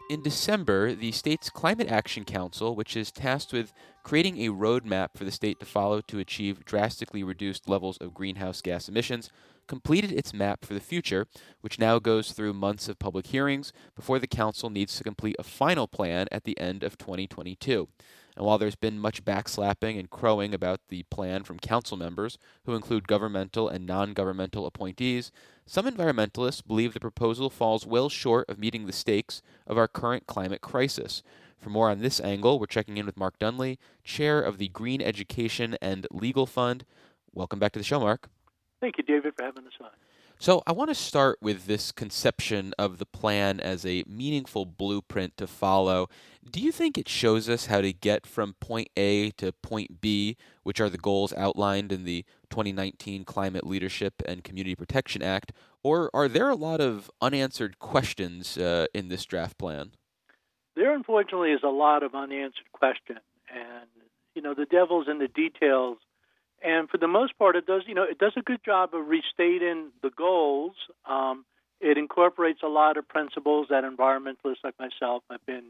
In December, the state's Climate Action Council, which is tasked with creating a roadmap for the state to follow to achieve drastically reduced levels of greenhouse gas emissions, completed its map for the future, which now goes through months of public hearings before the council needs to complete a final plan at the end of 2022. And while there's been much backslapping and crowing about the plan from council members, who include governmental and non governmental appointees, some environmentalists believe the proposal falls well short of meeting the stakes of our current climate crisis. For more on this angle, we're checking in with Mark Dunley, chair of the Green Education and Legal Fund. Welcome back to the show, Mark. Thank you, David, for having us on. So I want to start with this conception of the plan as a meaningful blueprint to follow. Do you think it shows us how to get from point A to point B, which are the goals outlined in the 2019 Climate Leadership and Community Protection Act, or are there a lot of unanswered questions in this draft plan? There, unfortunately, is a lot of unanswered questions, and the devil's in the details. And for the most part, it does a good job of restating the goals. It incorporates a lot of principles that environmentalists like myself have been,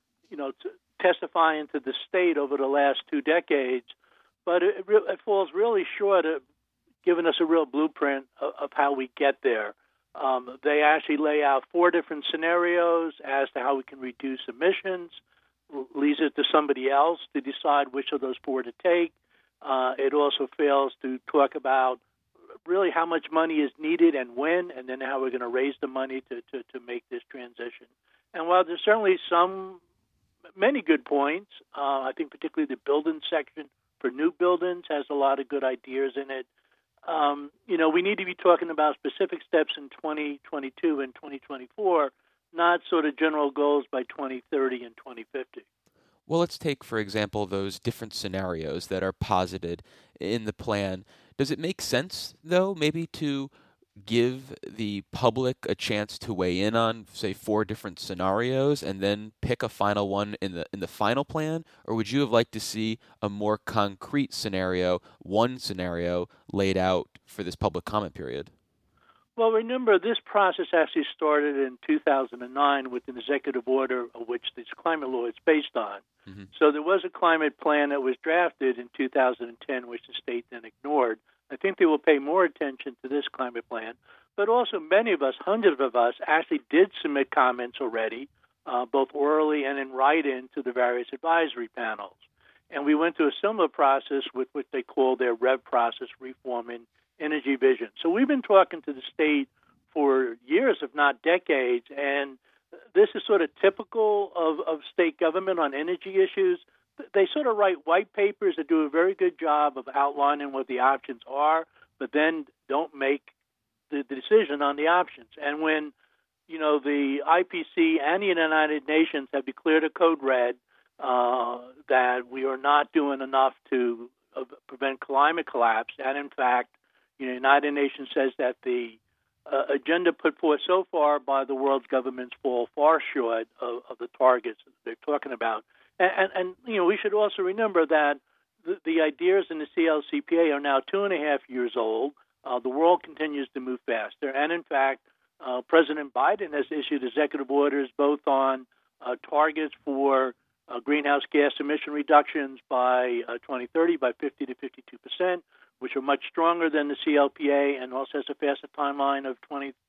testifying to the state over the last 2 decades. But it falls really short of giving us a real blueprint of how we get there. They actually lay out 4 different scenarios as to how we can reduce emissions, leaves it to somebody else to decide which of those 4 to take. It also fails to talk about really how much money is needed and when, and then how we're going to raise the money to make this transition. And while there's certainly many good points, I think particularly the building section for new buildings has a lot of good ideas in it. We need to be talking about specific steps in 2022 and 2024, not sort of general goals by 2030 and 2050. Well, let's take, for example, those different scenarios that are posited in the plan. Does it make sense, though, maybe to give the public a chance to weigh in on, say, 4 different scenarios and then pick a final one in the final plan? Or would you have liked to see a more concrete scenario, one scenario, laid out for this public comment period? Well, remember, this process actually started in 2009 with an executive order of which this climate law is based on. Mm-hmm. So there was a climate plan that was drafted in 2010, which the state then ignored. I think they will pay more attention to this climate plan. But also many of us, hundreds of us, actually did submit comments already, both orally and in write-in to the various advisory panels. And we went through a similar process with what they call their REV process, Reforming Energy Vision. So we've been talking to the state for years, if not decades, and this is sort of typical of state government on energy issues. They sort of write white papers that do a very good job of outlining what the options are, but then don't make the decision on the options. And when, the IPC and the United Nations have declared a code red that we are not doing enough to prevent climate collapse, and in fact, the United Nations says that the agenda put forth so far by the world's governments fall far short of the targets that they're talking about. And we should also remember that the ideas in the CLCPA are now 2.5 years old. The world continues to move faster. And in fact, President Biden has issued executive orders both on targets for greenhouse gas emission reductions by 2030 by 50 to 52%, which are much stronger than the CLPA, and also has a faster timeline of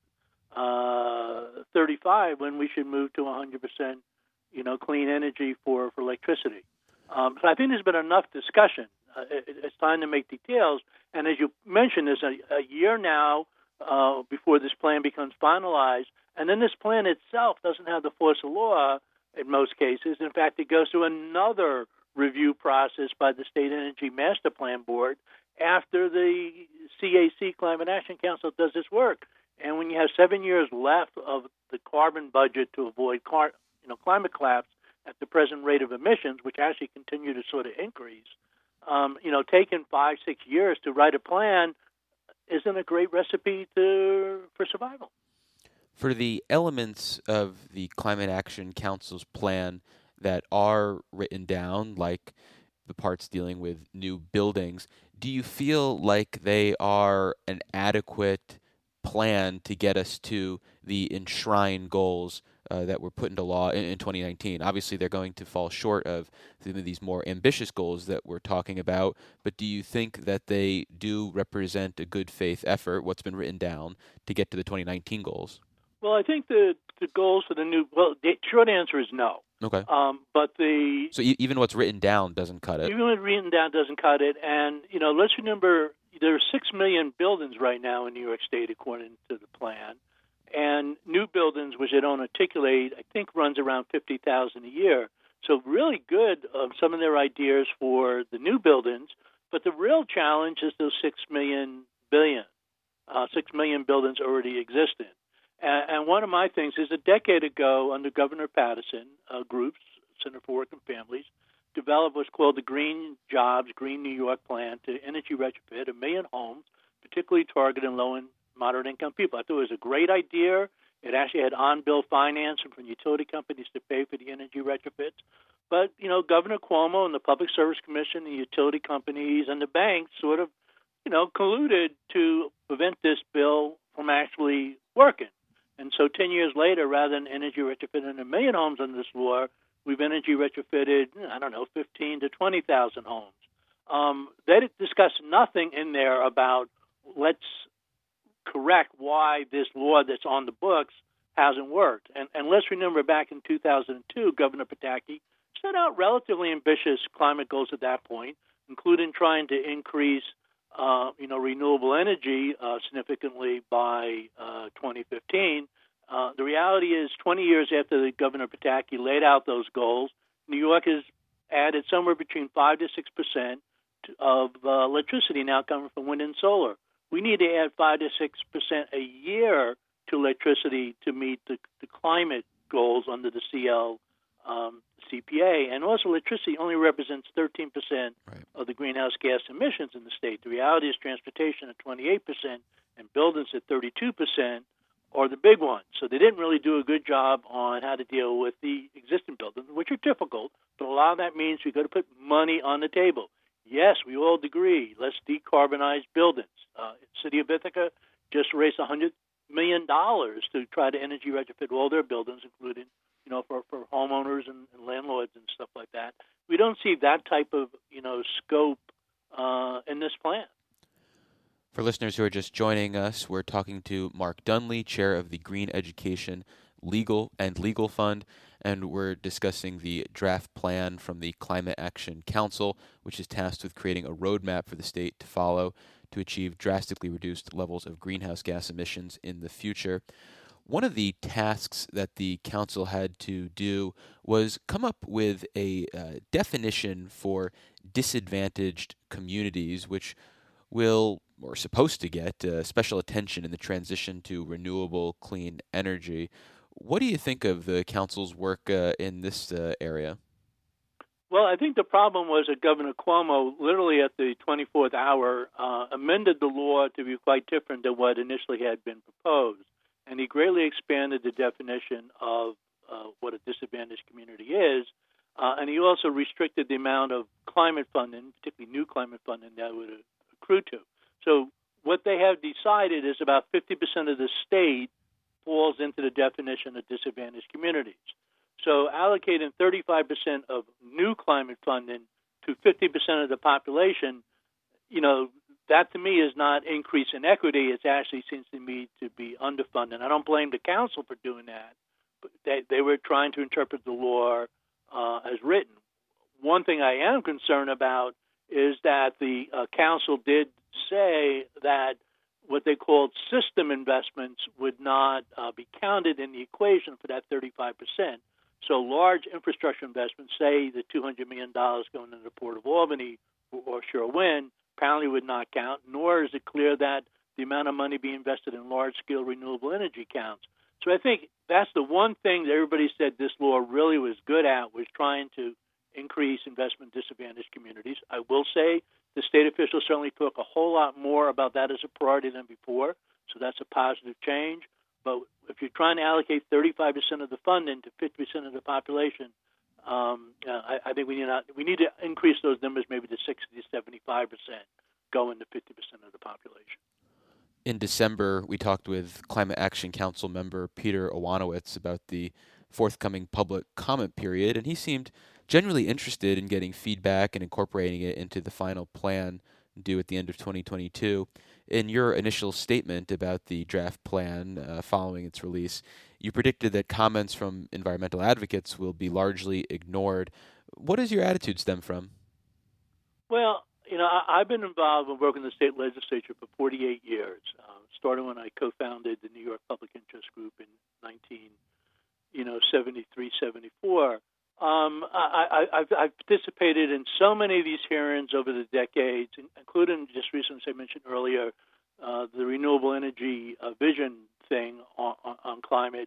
2035 when we should move to 100%, clean energy for electricity. So I think there's been enough discussion. It's time to make details. And as you mentioned, there's a year now before this plan becomes finalized. And then this plan itself doesn't have the force of law in most cases. In fact, it goes through another review process by the State Energy Master Plan Board after the CAC, Climate Action Council, does this work. And when you have 7 years left of the carbon budget to avoid climate collapse at the present rate of emissions, which actually continue to sort of increase, taking 5-6 years to write a plan isn't a great recipe for survival. For the elements of the Climate Action Council's plan that are written down, like the parts dealing with new buildings, do you feel like they are an adequate plan to get us to the enshrined goals that were put into law in 2019. Obviously, they're going to fall short of these more ambitious goals that we're talking about, but do you think that they do represent a good faith effort, what's been written down, to get to the 2019 goals? Well, I think the goals for the short answer is no. Okay. So even what's written down doesn't cut it. Even what's written down doesn't cut it. And, let's remember there are 6 million buildings right now in New York State, according to the plan. And new buildings, which they don't articulate, I think runs around 50,000 a year. So really good, some of their ideas for the new buildings. But the real challenge is those 6 million buildings already existing. And one of my things is a decade ago, under Governor Paterson, groups, Center for Work and Families, developed what's called the Green Jobs, Green New York Plan to energy retrofit 1 million homes, particularly targeting low and moderate income people. I thought it was a great idea. It actually had on-bill financing from utility companies to pay for the energy retrofits. But, Governor Cuomo and the Public Service Commission, the utility companies, and the banks sort of, colluded to prevent this bill from actually working. And so 10 years later, rather than energy retrofitting 1 million homes under this law, we've energy retrofitted, 15 to 20,000 homes. They discussed nothing in there about let's correct why this law that's on the books hasn't worked. And let's remember back in 2002, Governor Pataki set out relatively ambitious climate goals at that point, including trying to increase renewable energy significantly by 2015. The reality is 20 years after the Governor Pataki laid out those goals, New York has added somewhere between 5 to 6% of electricity now coming from wind and solar. We need to add 5 to 6% a year to electricity to meet the climate goals under the CPA. And also electricity only represents 13% of the greenhouse gas emissions in the state. The reality is transportation at 28% and buildings at 32% are the big ones. So they didn't really do a good job on how to deal with the existing buildings, which are difficult, but a lot of that means we've got to put money on the table. Yes, we all agree. Let's decarbonize buildings. City of Ithaca just raised $100 million to try to energy retrofit all their buildings, including, for homeowners and landlords and stuff like that. We don't see that type of, scope in this plan. For listeners who are just joining us, we're talking to Mark Dunlea, chair of the Green Education Legal Fund, and we're discussing the draft plan from the Climate Action Council, which is tasked with creating a roadmap for the state to follow to achieve drastically reduced levels of greenhouse gas emissions in the future. One of the tasks that the council had to do was come up with a definition for disadvantaged communities, which will, or supposed to get, special attention in the transition to renewable clean energy. What do you think of the council's work in this area? Well, I think the problem was that Governor Cuomo, literally at the 24th hour, amended the law to be quite different than what initially had been proposed. And he greatly expanded the definition of what a disadvantaged community is. And he also restricted the amount of climate funding, particularly new climate funding, that would accrue to. So what they have decided is about 50% of the state falls into the definition of disadvantaged communities. So allocating 35% of new climate funding to 50% of the population, that to me is not increase in equity. It actually seems to me to be underfunding. I don't blame the council for doing that, but they were trying to interpret the law as written. One thing I am concerned about is that the council did say that what they called system investments would not be counted in the equation for that 35%. So large infrastructure investments, say the $200 million going into the Port of Albany or offshore wind, apparently would not count, nor is it clear that the amount of money being invested in large-scale renewable energy counts. So I think that's the one thing that everybody said this law really was good at, was trying to increase investment in disadvantaged communities. I will say the state officials certainly talk a whole lot more about that as a priority than before, so that's a positive change. But if you're trying to allocate 35% of the funding to 50% of the population, I think we need to increase those numbers maybe to 60 to 75%, going to 50% of the population. In December, we talked with Climate Action Council member Peter Owanowitz about the forthcoming public comment period, and he seemed genuinely interested in getting feedback and incorporating it into the final plan due at the end of 2022. In your initial statement about the draft plan following its release, you predicted that comments from environmental advocates will be largely ignored. What does your attitude stem from? Well, I've been involved in working in the state legislature for 48 years, starting when I co-founded the New York Public Interest Group in 1973, 74. I've participated in so many of these hearings over the decades, including just recently, as I mentioned earlier, the renewable energy vision thing on climate.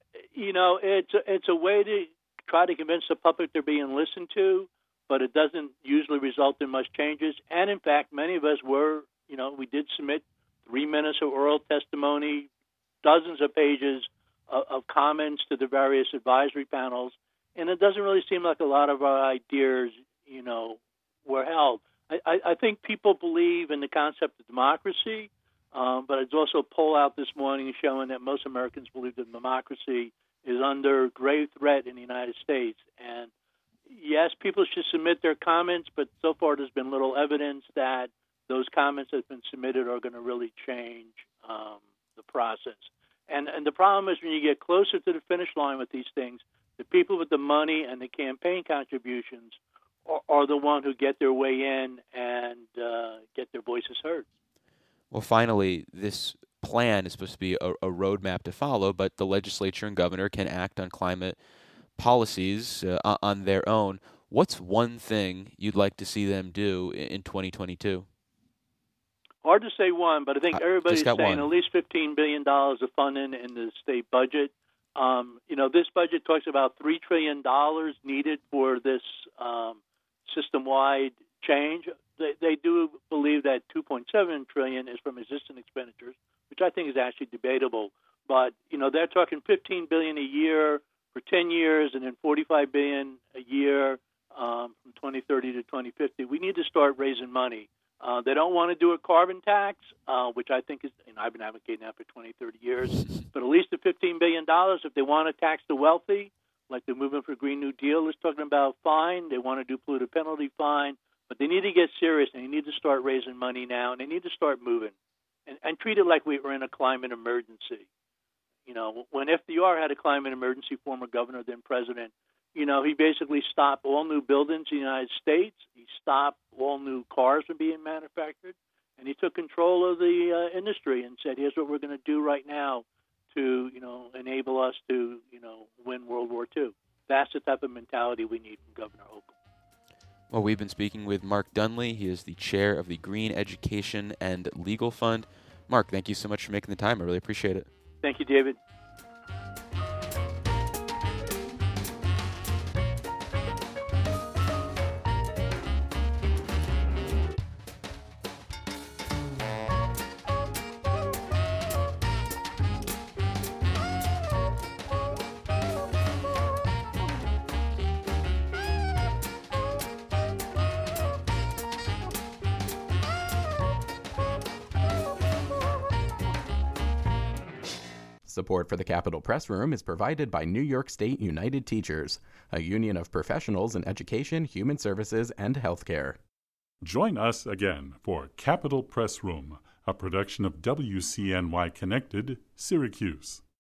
It's a way to try to convince the public they're being listened to, but it doesn't usually result in much changes. And in fact, many of us we did submit 3 minutes of oral testimony, dozens of pages of comments to the various advisory panels, and it doesn't really seem like a lot of our ideas, were held. I think people believe in the concept of democracy, but it's also a poll out this morning showing that most Americans believe that democracy is under grave threat in the United States. And yes, people should submit their comments, but so far there's been little evidence that those comments that have been submitted are going to really change the process. And the problem is when you get closer to the finish line with these things, the people with the money and the campaign contributions are the ones who get their way in and get their voices heard. Well, finally, this plan is supposed to be a roadmap to follow, but the legislature and governor can act on climate policies on their own. What's one thing you'd like to see them do in 2022? Hard to say one, but I think everybody's saying one. At least $15 billion of funding in the state budget. This budget talks about $3 trillion needed for this system-wide change. They do believe that $2.7 trillion is from existing expenditures, which I think is actually debatable. But they're talking $15 billion a year for 10 years, and then $45 billion a year from 2030 to 2050. We need to start raising money. They don't want to do a carbon tax, which I think is, I've been advocating that for 20, 30 years, but at least the $15 billion, if they want to tax the wealthy, like the Movement for Green New Deal is talking about, fine. They want to do polluter penalty, fine. But they need to get serious, and they need to start raising money now, and they need to start moving and treat it like we were in a climate emergency. When FDR had a climate emergency, former governor, then president, he basically stopped all new buildings in the United States. He stopped all new cars from being manufactured. And he took control of the industry and said, here's what we're going to do right now to, enable us to, win World War II. That's the type of mentality we need from Governor Hochul. Well, we've been speaking with Mark Dunlea. He is the chair of the Green Education and Legal Fund. Mark, thank you so much for making the time. I really appreciate it. Thank you, David. Support for the Capitol Press Room is provided by New York State United Teachers, a union of professionals in education, human services, and healthcare. Join us again for Capitol Press Room, a production of WCNY Connected, Syracuse.